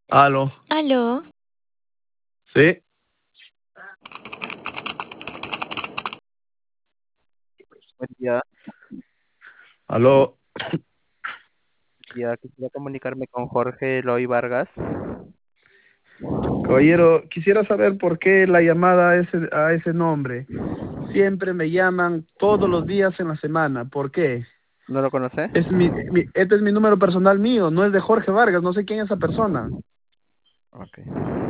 Aló, Aló, sí, Buen día, aló. quisiera comunicarme con Jorge Eloy Vargas. Caballero, quisiera saber por qué la llamada a ese nombre. Siempre me llaman todos los días en la semana. ¿Por qué? ¿No lo conoce? Este es mi número personal mío, no es de Jorge Vargas, no sé quién es esa persona. Ok.